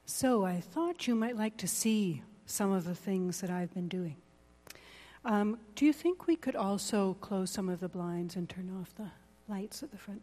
So I thought you might like to see some of the things that I've been doing. Do you think we could also close some of the blinds and turn off the lights at the front?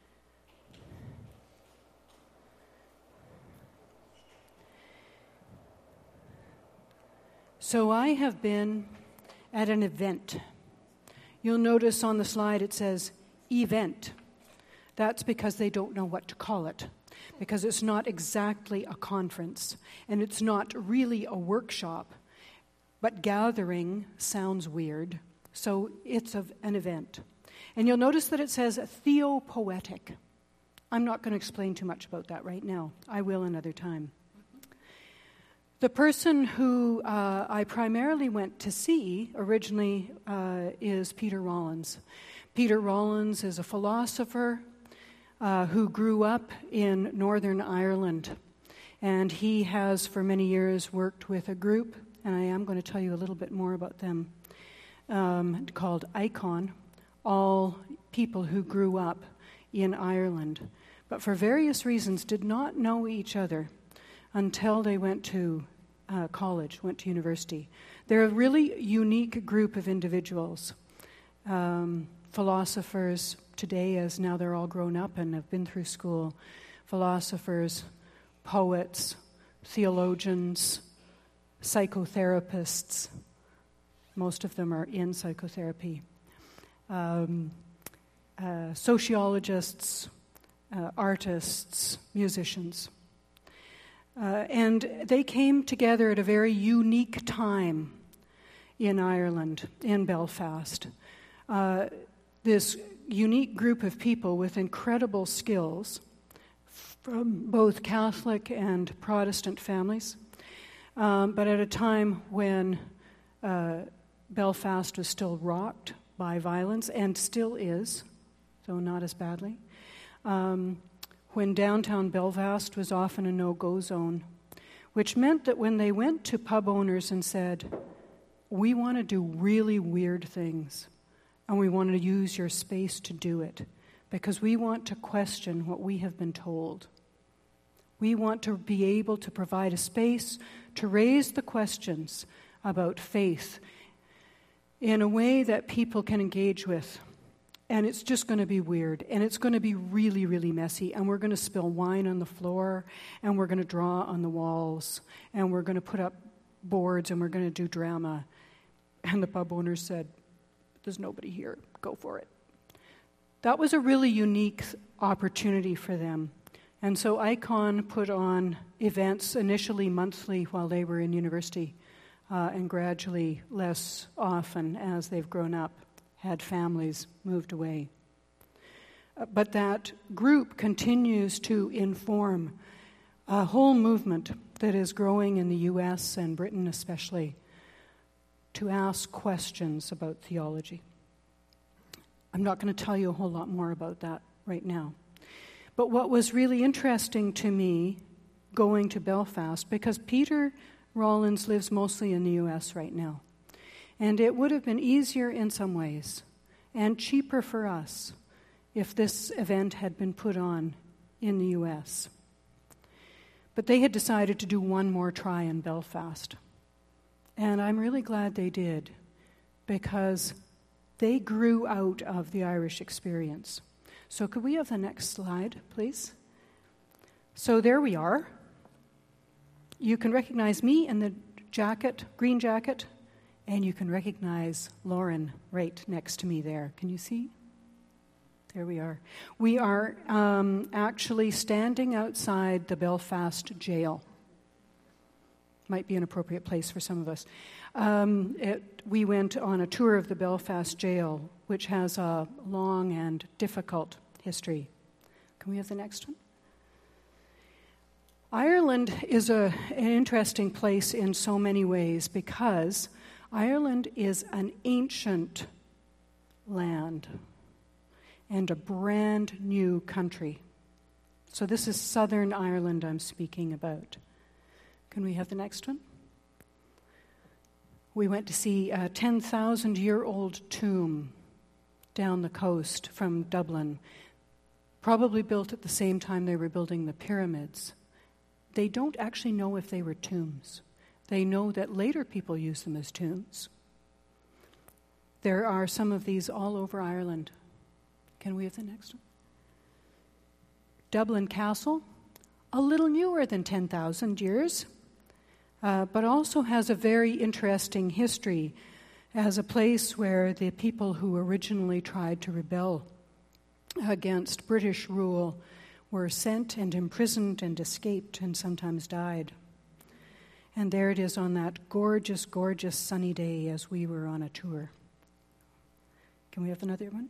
So I have been at an event. You'll notice on the slide it says event. That's because they don't know what to call it, because it's not exactly a conference, and it's not really a workshop, but gathering sounds weird, so it's an event. And you'll notice that it says theopoetic. I'm not going to explain too much about that right now. I will another time. The person who I primarily went to see originally is Peter Rollins. Peter Rollins is a philosopher who grew up in Northern Ireland. And he has for many years worked with a group, and I am going to tell you a little bit more about them, called ICON, all people who grew up in Ireland, but for various reasons did not know each other until they went to college, went to university. They're a really unique group of individuals, philosophers today, as now they're all grown up and have been through school, philosophers, poets, theologians, psychotherapists. Most of them are in psychotherapy. Sociologists, artists, musicians. And they came together at a very unique time in Ireland, in Belfast. This unique group of people with incredible skills from both Catholic and Protestant families, but at a time when Belfast was still rocked by violence, and still is, though not as badly. When downtown Belfast was often a no-go zone, which meant that when they went to pub owners and said, "We want to do really weird things, and we want to use your space to do it, because we want to question what we have been told. We want to be able to provide a space to raise the questions about faith in a way that people can engage with. And it's just going to be weird, and it's going to be really, really messy, and we're going to spill wine on the floor, and we're going to draw on the walls, and we're going to put up boards, and we're going to do drama." And the pub owner said, "There's nobody here. Go for it." That was a really unique opportunity for them. And so ICON put on events initially monthly while they were in university, and gradually less often as they've grown up, had families, moved away. But that group continues to inform a whole movement that is growing in the U.S. and Britain especially, to ask questions about theology. I'm not going to tell you a whole lot more about that right now. But what was really interesting to me going to Belfast, because Peter Rollins lives mostly in the U.S. right now, and it would have been easier in some ways and cheaper for us if this event had been put on in the U.S. But they had decided to do one more try in Belfast. And I'm really glad they did, because they grew out of the Irish experience. So could we have the next slide, please? So there we are. You can recognize me in the jacket, green jacket, and you can recognize Lauren right next to me there. Can you see? There we are. We are actually standing outside the Belfast jail. Might be an appropriate place for some of us. We went on a tour of the Belfast jail, which has a long and difficult history. Can we have the next one? Ireland is an interesting place in so many ways, because Ireland is an ancient land and a brand new country. So this is Southern Ireland I'm speaking about. Can we have the next one? We went to see a 10,000-year-old tomb down the coast from Dublin, probably built at the same time they were building the pyramids. they don't actually know if they were tombs. They know that later people use them as tombs. There are some of these all over Ireland. Can we have the next one? Dublin Castle, a little newer than 10,000 years, but also has a very interesting history as a place where the people who originally tried to rebel against British rule were sent and imprisoned and escaped and sometimes died. And there it is on that gorgeous, gorgeous sunny day as we were on a tour. Can we have another one?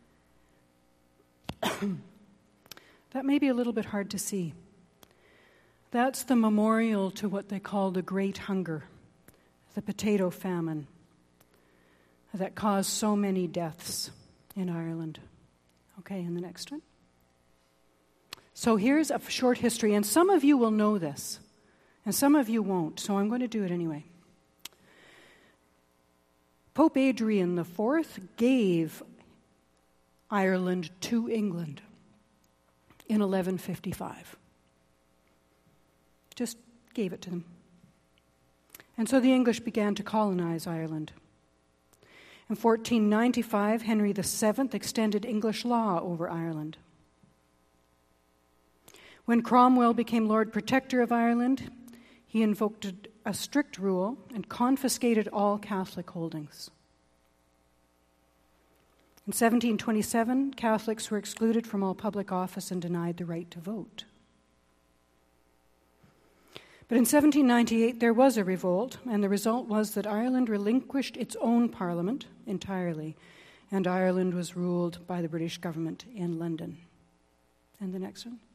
That may be a little bit hard to see. That's the memorial to what they call the Great Hunger, the potato famine that caused so many deaths in Ireland. Okay, and the next one. So here's a short history, and some of you will know this, and some of you won't, so I'm going to do it anyway. Pope Adrian IV gave Ireland to England in 1155. Just gave it to them. And so the English began to colonize Ireland. In 1495, Henry VII extended English law over Ireland. When Cromwell became Lord Protector of Ireland, he invoked a strict rule and confiscated all Catholic holdings. In 1727, Catholics were excluded from all public office and denied the right to vote. But in 1798, there was a revolt, and the result was that Ireland relinquished its own parliament entirely, and Ireland was ruled by the British government in London. And the next one.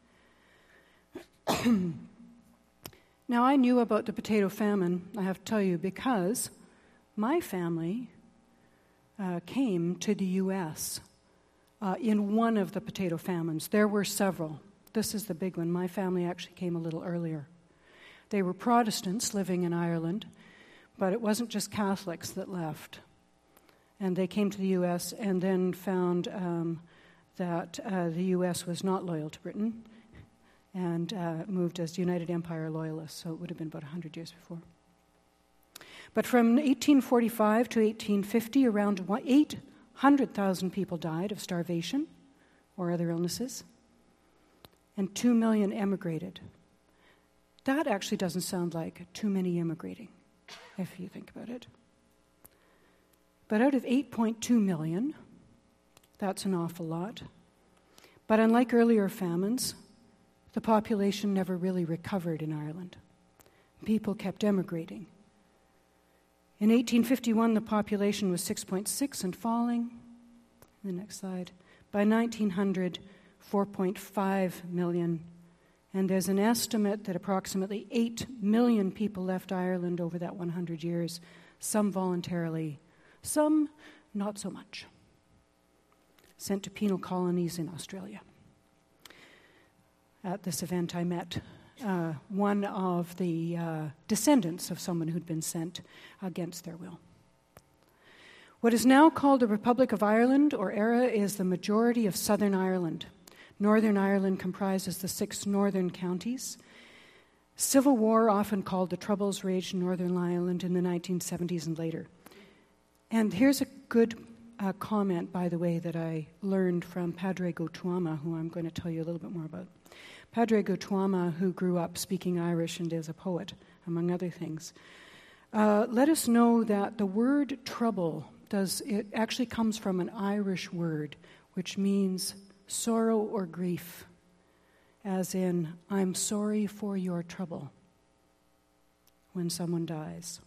Now, I knew about the potato famine, I have to tell you, because my family came to the U.S. In one of the potato famines. There were several. This is the big one. My family actually came a little earlier. They were Protestants living in Ireland, but it wasn't just Catholics that left. And they came to the U.S. and then found that the U.S. was not loyal to Britain and moved as United Empire Loyalists, so it would have been about 100 years before. But from 1845 to 1850, around 800,000 people died of starvation or other illnesses, and 2 million emigrated. That actually doesn't sound like too many immigrating, if you think about it. But out of 8.2 million, that's an awful lot. But unlike earlier famines, the population never really recovered in Ireland. People kept emigrating. In 1851, the population was 6.6 and falling. The next slide. By 1900, 4.5 million. And there's an estimate that approximately 8 million people left Ireland over that 100 years, some voluntarily, some not so much. Sent to penal colonies in Australia. At this event, I met one of the descendants of someone who'd been sent against their will. What is now called the Republic of Ireland, or ERA, is the majority of Southern Ireland. Northern Ireland comprises the 6 northern counties. Civil war, often called the Troubles, raged in Northern Ireland in the 1970s and later. And here's a good comment, by the way, that I learned from Padre Gotuama, who I'm going to tell you a little bit more about. Padre Gotuama, who grew up speaking Irish and is a poet, among other things, let us know that the word trouble it actually comes from an Irish word, which means sorrow or grief, as in, I'm sorry for your trouble when someone dies.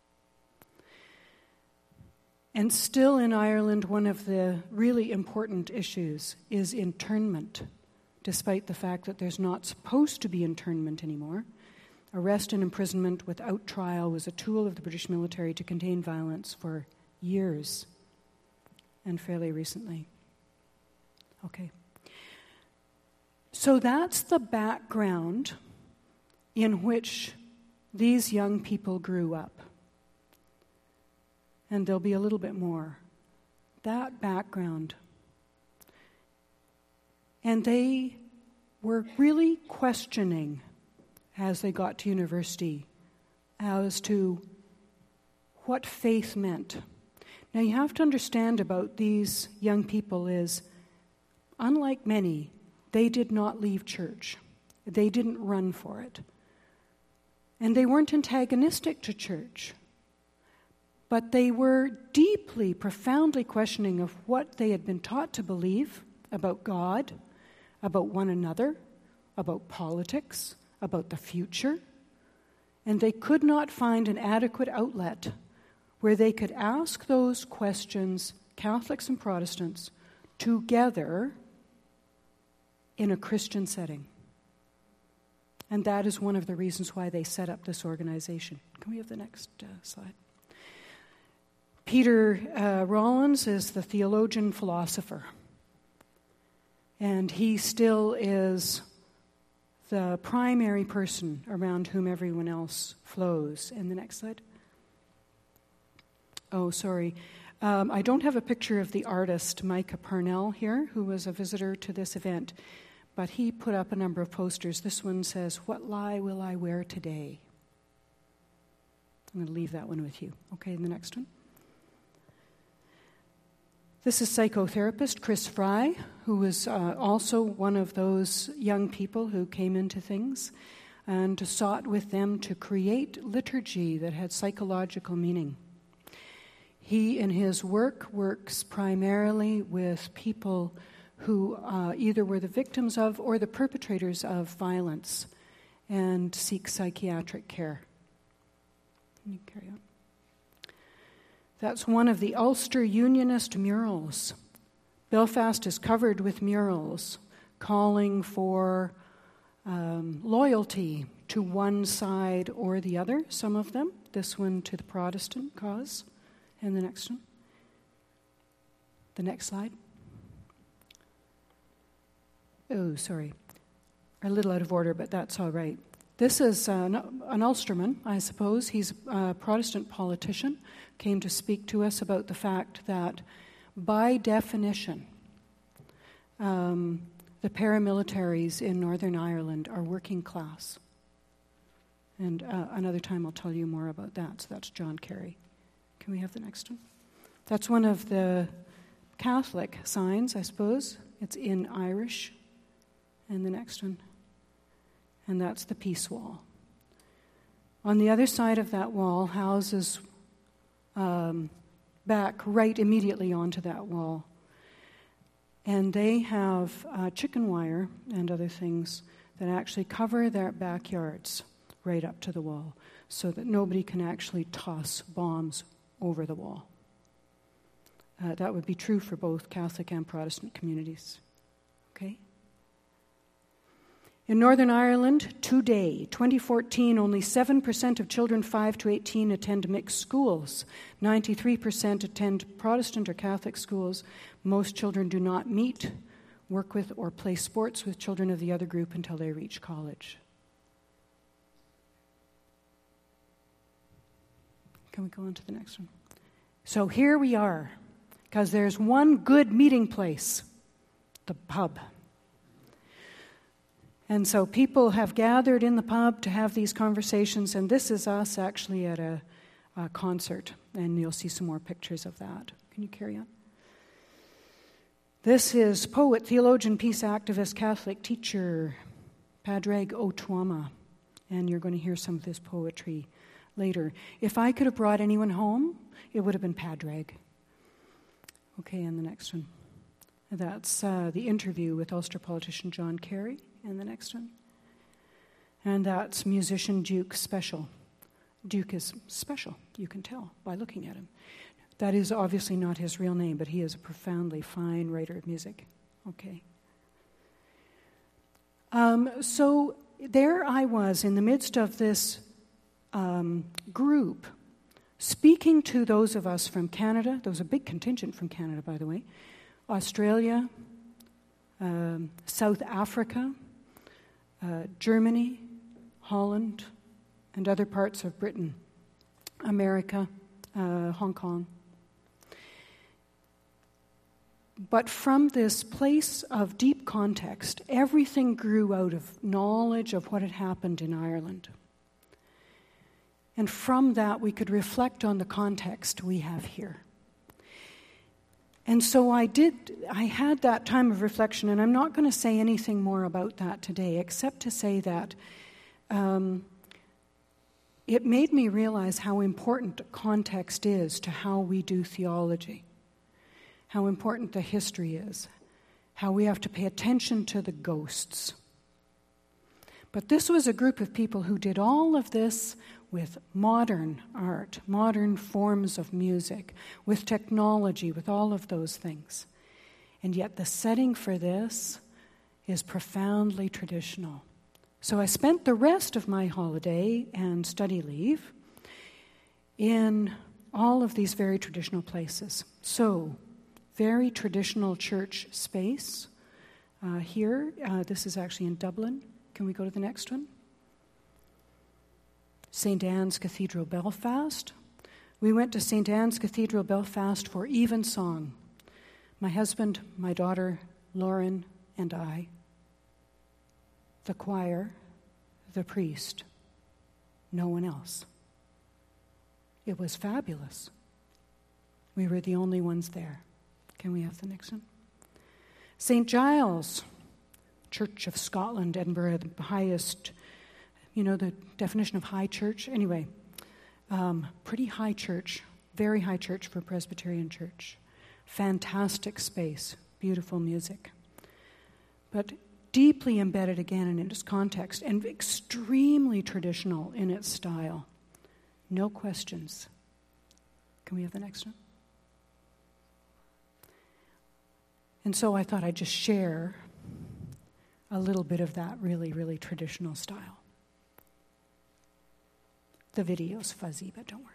And still in Ireland, one of the really important issues is internment, despite the fact that there's not supposed to be internment anymore. Arrest and imprisonment without trial was a tool of the British military to contain violence for years, and fairly recently. Okay. So that's the background in which these young people grew up. And there'll be a little bit more. That background. And they were really questioning as they got to university as to what faith meant. Now, you have to understand about these young people is, unlike many, they did not leave church. They didn't run for it. And they weren't antagonistic to church. But they were deeply, profoundly questioning of what they had been taught to believe about God, about one another, about politics, about the future. And they could not find an adequate outlet where they could ask those questions, Catholics and Protestants, together in a Christian setting. And that is one of the reasons why they set up this organization. Can we have the next slide? Peter Rollins is the theologian philosopher. And he still is the primary person around whom everyone else flows. And the next slide. Oh, sorry. I don't have a picture of the artist, Micah Parnell, here, who was a visitor to this event. But he put up a number of posters. This one says, "What lie will I wear today?" I'm going to leave that one with you. Okay, and the next one. This is psychotherapist Chris Fry, who was also one of those young people who came into things and sought with them to create liturgy that had psychological meaning. He, in his work, works primarily with people who either were the victims of or the perpetrators of violence and seek psychiatric care. Can you carry on? That's one of the Ulster Unionist murals. Belfast is covered with murals calling for loyalty to one side or the other, some of them. This one to the Protestant cause. And the next one. The next slide. Oh, sorry. A little out of order, but that's all right. This is an Ulsterman, I suppose. He's a Protestant politician, came to speak to us about the fact that, by definition, the paramilitaries in Northern Ireland are working class. And another time I'll tell you more about that. So that's John Kerry. Can we have the next one? That's one of the Catholic signs, I suppose. It's in Irish. And the next one. And that's the peace wall. On the other side of that wall, houses back right immediately onto that wall. And they have chicken wire and other things that actually cover their backyards right up to the wall so that nobody can actually toss bombs over the wall. That would be true for both Catholic and Protestant communities. Okay? In Northern Ireland, today, 2014, only 7% of children 5 to 18 attend mixed schools. 93% attend Protestant or Catholic schools. Most children do not meet, work with, or play sports with children of the other group until they reach college. Can we go on to the next one? So here we are, because there's one good meeting place, the pub. And so people have gathered in the pub to have these conversations, and this is us actually at a concert, and you'll see some more pictures of that. Can you carry on? This is poet, theologian, peace activist, Catholic teacher, Padraig Ó Tuama, and you're going to hear some of his poetry later. If I could have brought anyone home, it would have been Padraig. Okay, and the next one. That's the interview with Ulster politician John Kerry. And the next one. And that's musician Duke Special. Duke is special, you can tell by looking at him. That is obviously not his real name, but he is a profoundly fine writer of music. Okay. So there I was in the midst of this group, speaking to those of us from Canada. There was a big contingent from Canada, by the way. Australia, South Africa, Germany, Holland, and other parts of Britain, America, Hong Kong. But from this place of deep context, everything grew out of knowledge of what had happened in Ireland. And from that, we could reflect on the context we have here. And so I had that time of reflection, and I'm not going to say anything more about that today, except to say that it made me realize how important context is to how we do theology, how important the history is, how we have to pay attention to the ghosts. But this was a group of people who did all of this with modern art, modern forms of music, with technology, with all of those things. And yet the setting for this is profoundly traditional. So I spent the rest of my holiday and study leave in all of these very traditional places. So, very traditional church space here. This is actually in Dublin. Can we go to the next one? St. Anne's Cathedral, Belfast. We went to St. Anne's Cathedral, Belfast for evensong. My husband, my daughter, Lauren, and I. The choir, the priest, no one else. It was fabulous. We were the only ones there. Can we have the next one? St. Giles, Church of Scotland, Edinburgh, the highest, the definition of high church. Anyway, pretty high church, very high church for a Presbyterian church. Fantastic space, beautiful music. But deeply embedded again in its context and extremely traditional in its style. No questions. Can we have the next one? And so I thought I'd just share a little bit of that really, really traditional style. The video's fuzzy, but don't worry.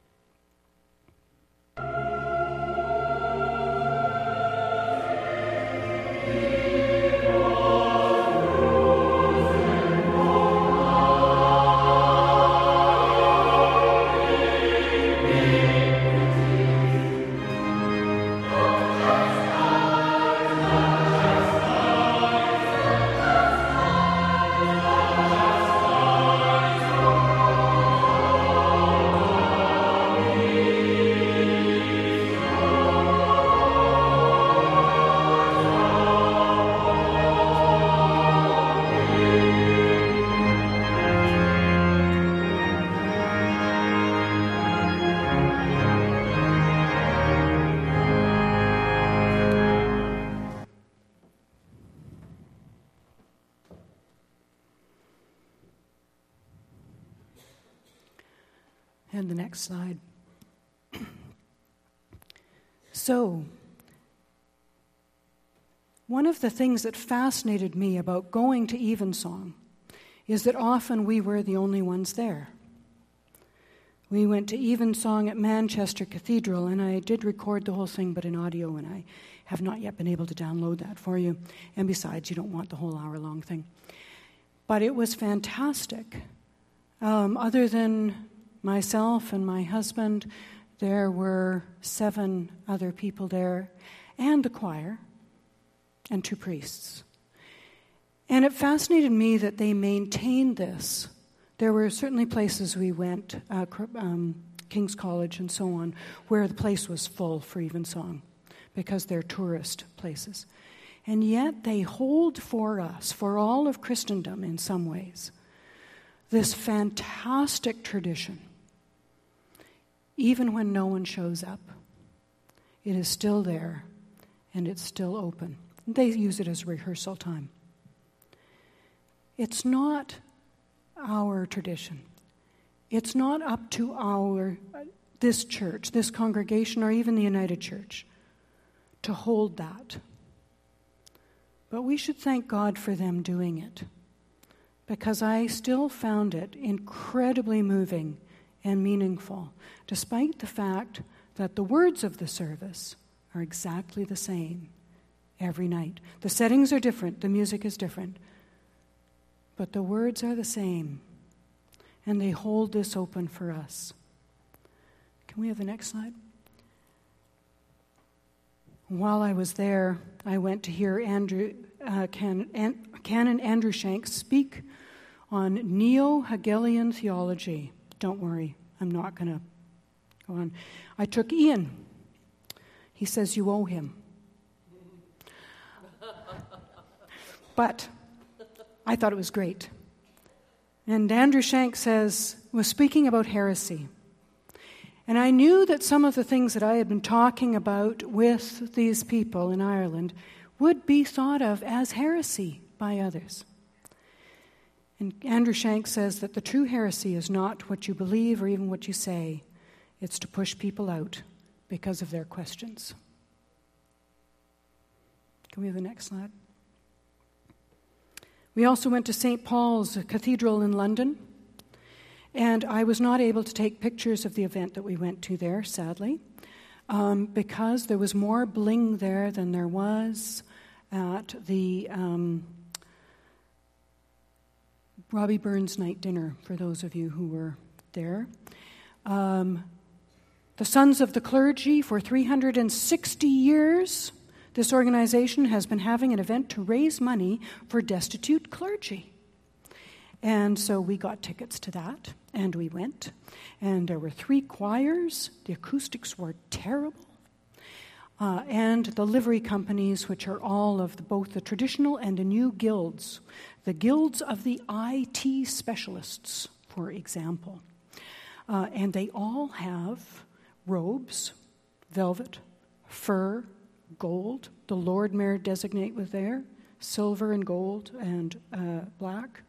And the next slide. So, one of the things that fascinated me about going to Evensong is that often we were the only ones there. We went to Evensong at Manchester Cathedral, and I did record the whole thing, but in audio, and I have not yet been able to download that for you. And besides, you don't want the whole hour-long thing. But it was fantastic. Other than myself and my husband, there were 7 other people there, and the choir, and 2 priests. And it fascinated me that they maintained this. There were certainly places we went, King's College and so on, where the place was full for Evensong, because they're tourist places. And yet they hold for us, for all of Christendom in some ways, this fantastic tradition. Even when no one shows up, it is still there, and it's still open. They use it as rehearsal time. It's not our tradition. It's not up to this church, this congregation, or even the United Church to hold that. But we should thank God for them doing it, because I still found it incredibly moving and meaningful, despite the fact that the words of the service are exactly the same every night. The settings are different, the music is different, but the words are the same, and they hold this open for us. Can we have the next slide? While I was there, I went to hear Canon Andrew Shanks speak on Neo-Hegelian theology. Don't worry, I'm not going to go on. I took Ian. He says you owe him. But I thought it was great. And Andrew Shanks was speaking about heresy. And I knew that some of the things that I had been talking about with these people in Ireland would be thought of as heresy by others. And Andrew Shanks says that the true heresy is not what you believe or even what you say. It's to push people out because of their questions. Can we have the next slide? We also went to St. Paul's Cathedral in London. And I was not able to take pictures of the event that we went to there, sadly, because there was more bling there than there was at the Robbie Burns night dinner, for those of you who were there. The Sons of the Clergy, for 360 years, this organization has been having an event to raise money for destitute clergy. And so we got tickets to that, and we went. And there were 3 choirs. The acoustics were terrible. And the livery companies, which are all of both the traditional and the new guilds. The guilds of the IT specialists, for example. And they all have robes, velvet, fur, gold. The Lord Mayor Designate was there, silver and gold and black.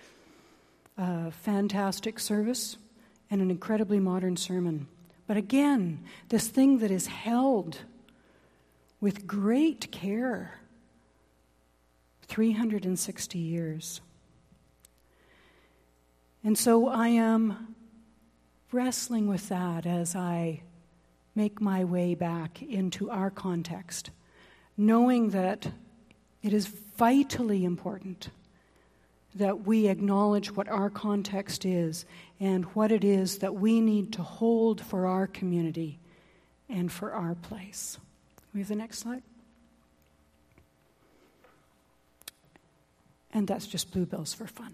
Fantastic service and an incredibly modern sermon. But again, this thing that is held with great care, 360 years. And so I am wrestling with that as I make my way back into our context, knowing that it is vitally important that we acknowledge what our context is and what it is that we need to hold for our community and for our place. We have the next slide. And that's just bluebells for fun.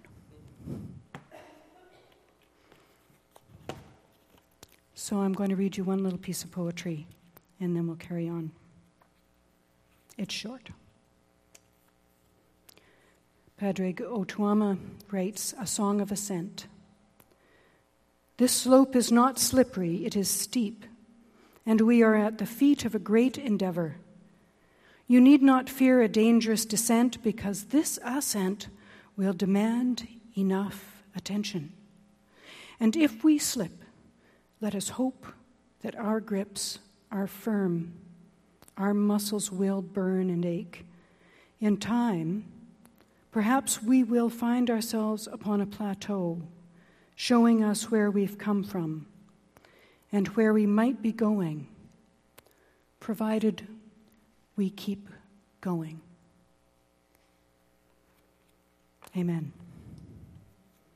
So I'm going to read you one little piece of poetry, and then we'll carry on. It's short. Padraig Ó Tuama writes, A Song of Ascent. This slope is not slippery, it is steep, and we are at the feet of a great endeavor. You need not fear a dangerous descent, because this ascent will demand enough attention. And if we slip, let us hope that our grips are firm. Our muscles will burn and ache. In time, perhaps we will find ourselves upon a plateau, showing us where we've come from and where we might be going, provided we keep going. Amen.